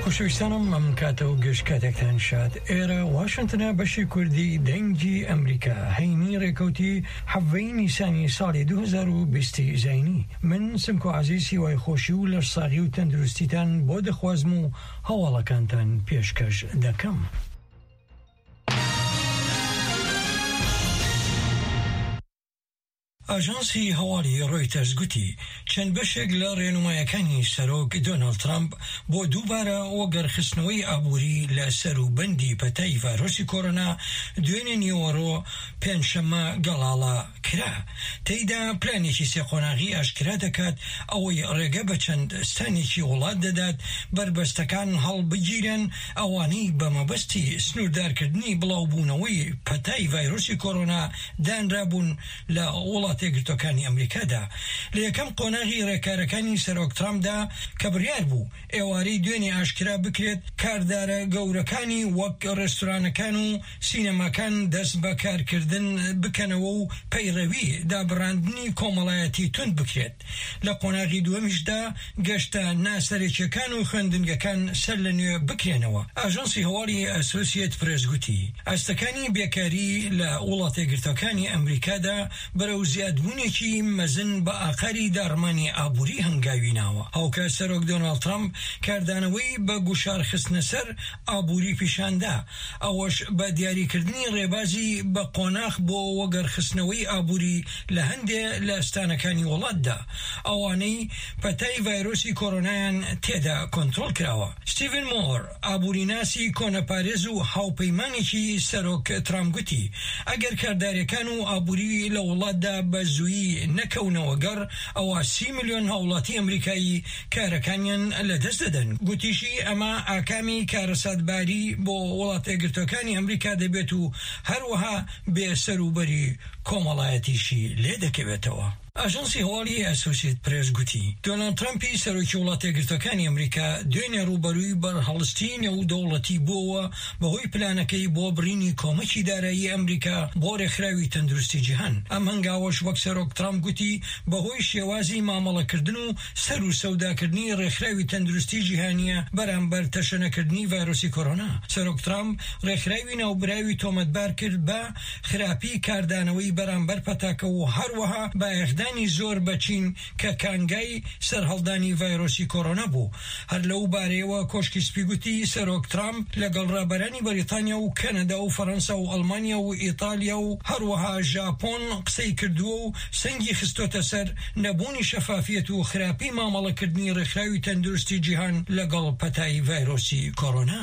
خۆشەویستانم ئەم کاتە و گەشت کاتێکتان شاد ئێرە واشنتنە بەشی کوردی دەنگی ئەمریکا هەینی ڕێکەوتی حەڤەی نیسانی ساڵی 2020 زاینی من سمکۆ عەزیزی وای خۆشی و لەشساغی و تەندروستیتان بۆ دەخوازم و هەواڵەکانتان پێشکەش دەکەم. ئاژانسی هەواڵی ڕۆیتەرز گوتی چەند بەشێک لە ڕێنمایەکانی سەرۆک دۆناڵد ترامپ بۆ دووبارە وەگەرخستنەوەی ئابووری لە سەروبەندی پەتای ڤایرۆسی کۆرۆنا دوێنێ نیوەڕۆ پێنجشەممە گەڵاڵە کرا. تێیدا پلانێکی سێقۆناغی ئاشکرا دەکات ئەوەی ڕێگە بە چەند ستانێکی وڵات دەدات بربەستەکان هەڵبگیرن ئەوانەی بە مەبەستی سنووردارکردنی بڵاوبوونەوەی پەتای ڤایرۆسی کۆرۆنا دانرابوون لە وڵات یەکگرتووەکانی ئەمریکادا. لە یەکەم قۆناغی ڕێکارەکانی سەرۆک ترامپدا کە بڕیار بوو ئێوارەی دوێنێ ئاشکرا بکرێت کاردارە گەورەکانی وەک ڕێستورانەکان و سینەماکان دەست بە کارکردن بکەنەوە و پەیڕەوی دابڕاندنی کۆمەڵایەتی تند بکرێت. لە قۆناغی دووەمیشدا گەشتە ناسەرێکیەکان و خوێندنگەکان سەر لە نوێ بکرێنەوە. ئاژانسی هەواڵی ئەسۆسیێت پرێس گوتی ئاستەکانی بێکاری لە وڵات یەکگرتووەکانی ئەمریکادا بەرەو زیادبوونێکی مەزن بە ئاقاری داڕمانی ئابووری هەنگاوی ناوە. هەوکە سەرۆک دۆناڵد ترامپ کاردانەوەی بە گوشارخستنە سەر ئابووری پیشاندا، ئەوەش بە دیاریکردنی ڕێبازی بە قۆناغ بۆ وەگەرخستنەوەی ئابووری لە هەندێ لە ئەستانەکانی وڵاتدا ئەوانەی پەتای ڤایرۆسی کۆرۆنایان تێدا کۆنتڕۆڵ کراوە. ستیڤن مۆر ئابووریناسی کۆنەپارێز و هاوپەیمانێکی سەرۆک ترامپ گوتی ئەگەر کارداریەکان و ئابووری لە وڵاتدا بە زوویی نەکەونەوە گەڕ ئەوە 30 ملیۆن هاوڵاتی ئەمریکایی کارەکانیان لەدەست دەدەن. گوتیشی ئەمە ئاکامی کارەساتباری بۆ وڵات یەکگرتووەکانی ئەمریکا دەبێت و هەروەها بێسەروبەری کۆمەڵایەتیشی لێ دەکەوێتەوە. ئاژانسی هەواڵی ئەسۆسیێت پرێس گوتی دۆناڵد ترامپی سەرۆکی وڵات یەکگرتووەکانی ئەمریکا دوێنێ ڕوبەرووی بەرهەڵستی نێودەوڵەتی بووە بەهۆی پلانەکەی بۆ بڕینی کۆمەکی دارایی ئەمریکا بۆ ڕێکخراوی تەندروستی جیهان. ئەم هەنگاوەش وەک سەرۆک ترامپ گوتی بەهۆی شێوازی مامەڵەکردن و سەر و سەوداکردنی ڕێکخراوی تەندروستی جیهانیە بەرامبەر تەشەنەکردنی ڤایرۆسی کۆرۆنا. سەرۆک ترامپ ڕێکخراوی ناوبراوی تۆمەتبار کرد بە خراپی کاردانەوەی بەرامبەر پەتاکە و هەروەها بە ئەخدانی زۆر بەچین کە کانگای سەرهەڵدانی ڤایرۆسی کۆرۆنا بوو. هەر لەو بارەیەوە کۆشکی سپی گوتی سەرۆک ترامپ لەگەڵ ڕابەرانی بەریتانیا و کەنەدا و فەڕەنسا و ئەڵمانیا و ئیتالیا و هەروەها ژاپۆن قسەی کردووە و سەنگی خستۆتە سەر نەبوونی شەفافیەت و خراپی مامەڵەکردنی ڕێکخراوی تەندروستی جیهان لەگەڵ پەتای ڤایرۆسی کۆرۆنا.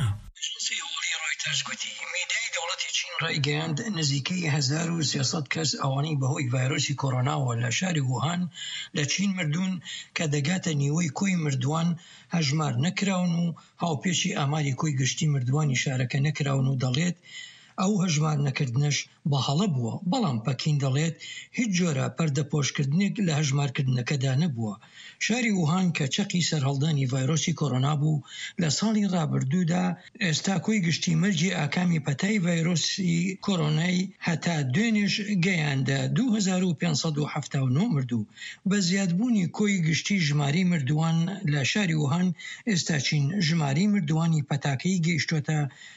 میدیای دەوڵەتی چین ڕایگەیاند نزیکەی 1300 کەس ئەوانەی بەهۆی ڤایرۆسی کۆرۆناوە لە شاری ووهان لە چین مردوون کە دەگاتە نیوەی کۆی مردووان هەژمار نەکراون و هاوپێشی ئاماری کۆی گشتی مردووانی شارەکە نەکراون و دەڵێت ئەو هەژمار نەکردنەش بەهەڵە بووە. بەڵام پەکین دەڵێت هیچ جۆرە پەردەپۆشکردنێک لە هەژمارکردنەکەدا نەبووە. شاری ووهان کە چەقی سەرهەڵدانی ڤایرۆسی کۆرۆنا بوو لە ساڵی ڕابردوودا ئێستا کۆی گشتی مەرجی ئاکامی پەتای ڤایرۆسی کۆرۆنای هەتا دوێنێش گەیاندە 2579 مردوو. بە زیادبوونی کۆی گشتی ژماری مردووان لە شاری ووهان ئێستا چین ژماری مردووانی پەتاکەی گەیشتوتە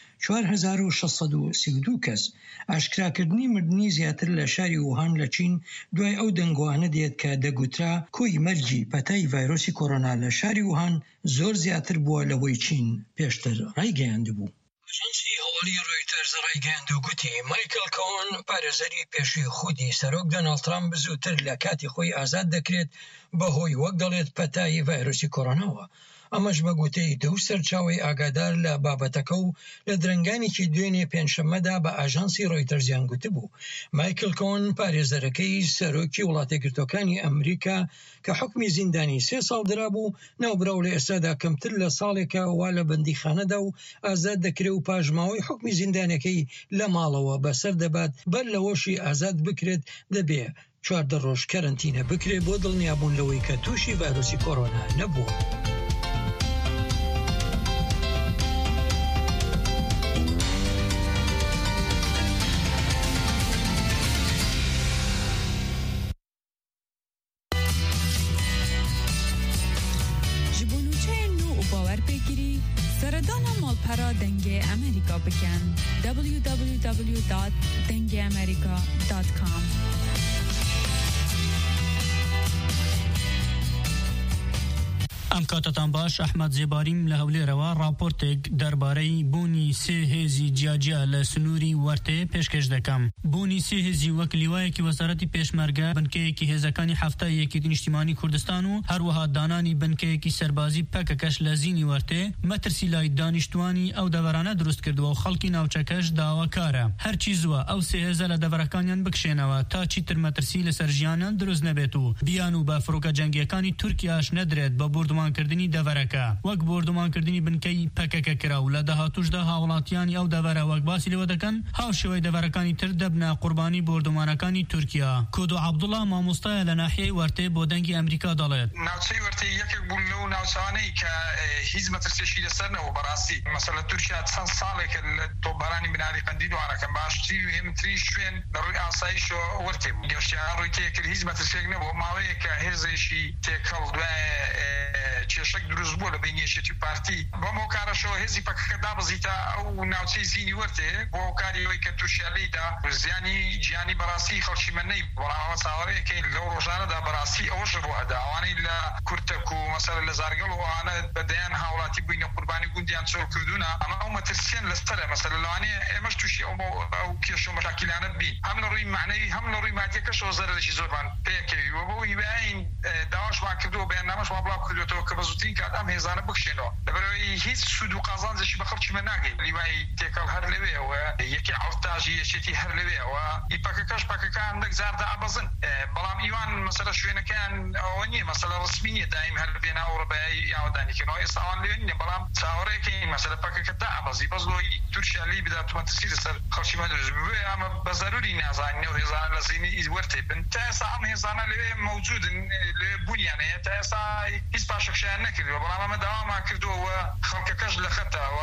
4632 کەس. ئاشکراکردنی مردنی زیاتر لە شاری ووهان لە چین دوای ئەو دەنگوانە دێت کە دەگوترا کۆی مەرجی پەتای ڤایرۆسی کۆرۆنا لە شاری ووهان زۆر زیاتر بووە لەوەی چین پێشتر ڕایگەیاند بوو. ئاژانسی هەواڵی ڕۆیتەرز ڕایگەیاند و گوتی مایکل کۆن پارێزەری پێشووی خودی سەرۆک دۆناڵد ترامپ زووتر لە کاتی خۆی ئازاد دەکرێت بەهۆی وەک دەڵێت پەتای ڤایرۆسی کۆرۆناوە. ئەمەش بە گوتەی دوو سەرچاوی ئاگادار لە بابەتەکە و لە درنگانێکی دوێنێ پێنجشەممەدا بە ئاژانسی ڕۆیتەرزیان گوتبوو. مایکل کۆن پارێزەرەکەی سەرۆکی وڵات یەکگرتووەکانی ئەمریکا کە حکمی زیندانی 3 ساڵ درابوو ناوبراو لە ئێستادا کەمتر لە ساڵێکە وا لە بەندیخانەدا و ئازاد دەکرێت و پاژماوەی حکمی زیندانەکەی لە ماڵەوە بەسەر دەبات بەر لەوەشی ئازاد بکرێت دەبێ 14 ڕۆژ کەرەنتینە بکرێت بۆ دڵنیابوون لەوەی کە تووشی ڤایرۆسی کۆرۆنا نەبووە. باور بگیری سردانا مالپرا دنگ امریکا بکن www.dengeamerica.com. ام کاتتان باش احمد زیباریم لهولی روا راپورتک درباره بونی سه هزی جاجیا لسنوری ورته پیشکش دکم. بونی سه هزی وکلیوای کی وزارتی پیشمرگه بنکه کی هزکانی هفته یکی دین اجتماعی کردستانو هر وها دانانی بنکه کی سربازی پککش لزینی ورته مترسیلای دانشتوانی او دورانه درست کرد و خلکی ناوچکش داواکاره هر چیزوا او سه هزل دورکانیان بکشینوا تا چی تر مترسیل سرجیانان درست نبیتو بیانو با فروک جنگیکانی ترکیاش ندرد با بردمان کردنی دورکا وک بردمان کردنی بنکی پکک کراو لدهاتوش ده هاولاتیانی او دوره وک باسی لودکن هاو شوی دورکانی تر دبنا قربانی بردمانکانی ترکیه کودو عبدالله ماموستا لناحیه ورته بودنگی امریکا دالت ناوچه ورته یک بولو ناوچانه که هیزمت رسیشی لسرنه و براسی مثلا ترکیه چند ساله که تو برانی بنادی قندید و عرکن باشتی و هم تریشوین روی آسایش ورته گشتی روی تیکل هیزمت رسیشنه و ماوی که هرزشی تیکل چشک دروز بوده بینیشتی پارتی با موکارشو هزی پک دابزیتا او ناوچه زینی ورته با کاریوی که توشیالی دا زیانی جیانی براسی خلشی منی برای سواره که لو روزانه دا براسی اوش رو ادا وانی لا کرتکو مثلا لزارگل و آن بدیان حالاتی بین قربانی گوندیان سول کردونا اما او مترسین لستره مثلا لوانی امش توشی او کیشو مشاکلانه بی هم روی معنی هم روی مادی کشو زردشی زوربان پیکی و بو یبین داش ما کدو بین نماش ما بلا کدو تو بزودین که آدم هزانه بکشینو برای هیچ سود و قازان زشی بخور چی مناگی لیوای تکل هر لبه و یکی عفتاجی شتی هر لبه و ایپاکش پاککان دک زرد عبازن بلام ایوان مثلا شوینه کان اونی مثلا رسمیه دائم هر بین اروپایی یادانی که نوع سوان لیونی بلام سواره که مثلا پاکک دا عبازی بازلوی ترکیه بده تو متسیر سر خالشی مدرج بی اما بزرگی نازانی و هزانه لزینی ازورته بنت سام هزانه لی موجود لبنیانه تاسا هیچ پاشخشان نکرد و برای ما دوام کردو و خلقش لخته و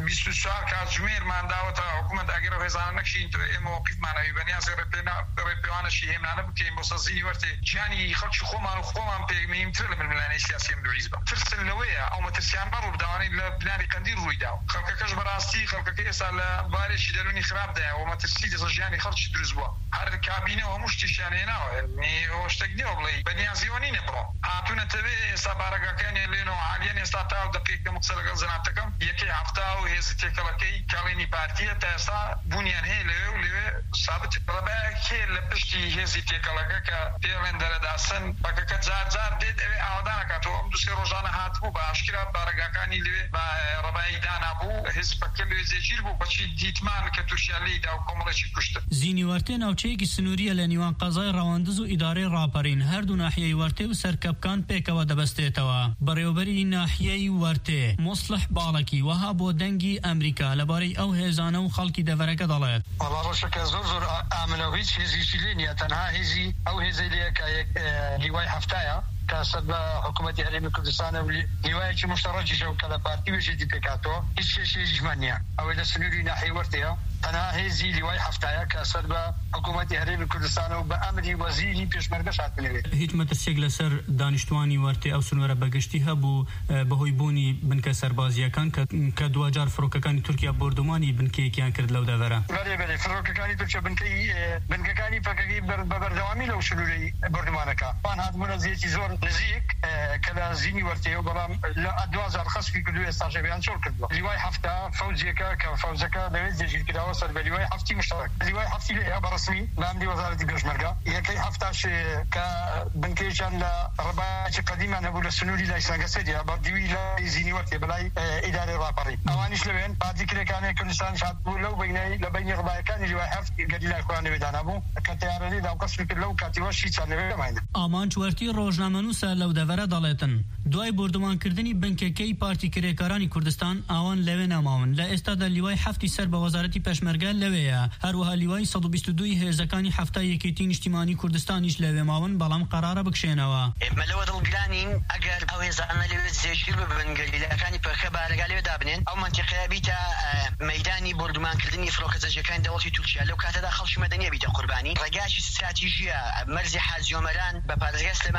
24 کاتجمیر من دعوت حکومت اگر هزانه نکشین تو موقف معنوی بنی از رپیوان شیهم نانه بکیم بسازی ورته جانی خلق خوام پیمیم تر من ملانی سیاسی مدرجیزبا ترسل لویا او مترسیان مرو بدوانی لبنانی قندیر روی داو خلقش براستی خلق کیسال بارش درونی خراب ده و مترسی دز جانی خلق درزبا هر کابینه و مشتشانه نه نی وشتگی ولی بنی ازیونی نبرو اتونه تبه سبارگا کنی لینو عالیان استاتاو دقیقه مقصد زناتکم یکی هفته و هزیت کلاکی کلینی پارتیه تاسا بنیان هله ثابت ربا که لپشتی هزیت کلاکا که پیلن در داستان پاکت زار دید آدانه که تو دوستی روزانه هات بو با اشکرا بارگا کنی لی با ربای دانا بو هز پکل زجیر بو بچی دیتمان که توشالی دا کوملشی کشت زینی ورته ناوچه کی سنوریه لنیوان قضای رواندز و اداره راپرین هر دو ناحیه ورته و سرکبکان پیکوا دبسته توا بریوبری ناحیه ورته مصلح بالکی وها بودنگی امریکا لباری او هزانه و خلکی دورکه دالت والله روشك زور آمنه هیچ هزی شلینیه تنها هزی او هزی لیک لیوای هفتایا كاسد حكومة حريم كردستان ولواية مشتركة شو كلا بارتي وجدي بكاتو إيش شيء جمانية أو إذا سنوري ناحية ورتيا أنا هذه لواية حفتايا كاسد حكومة حريم كردستان وبأمري وزيري بيشمركش عتني هیچ مترسیگل سر دانشتوانی ورته او سنوره بگشتی هبو بهوی بونی بنک سربازی کان که دواجار فروککانی ترکیه بردمانی بنکی کیان کرد لو داوره بله فروککانی ترکیه بنکانی فکری بردوامی لو سنوری بردمانکا وان هاد منازعه زور نزيك كلا زيني ورتي وبرام لا ادوازر خاص في كل استاجي بيان شو كدوا رواي هفته فوزيكا كفوزك دوز جيل كده وصل برواي هفتي مشترك رواي هفتي لها برسمي بامدي وزاره البشمركه هي كي هفتاش ك بنكيشان رباش قديمه انا بقول السنوري لا يسنقسدي بدي لا زيني ورتي بلاي اداره رابري اوانيش لبين بعد كده كان كردستان شاد لو بيني لبين رباي كان رواي هفتي قد لا اخواني بدانابو كتيارني دا قسم لو كاتيوشي ثاني ما امان چورتی روزنامه نووسە لەو دەڤەرە دەڵێتن دوای بردومانکردنی بنکەکەی پارتی کرێکارانی کوردستان ئاوان لەوێ ناماون لە ئێستادا لیوای هەفتی سەر بە وەزارەتی پەشمەرگە لەوەیە هەروەها لیوای 122 هێزەکانی هەفتای یەکێتی نیشتیمانی کوردستانیش لەوێ ماون بەڵام قەرارە بکشێنەوە مەلەوە دڵگرانین ئەگەر ئەو هێزانە لەوێ جێگیر ببن گەلیلەکانی پەکە بارەگا لەوێ دابنێن ئەو منتیقەیە بیتە مەیدانی بردومانکردنی فڕۆکەزەجەکانی دەوڵەتی تورکیا لەو کاتەدا خەڵکی مەدەنیە بیتە قوربانی ڕێگایەکی استراتیژیە مەرزی حاجی ئۆمەران بە پادرگای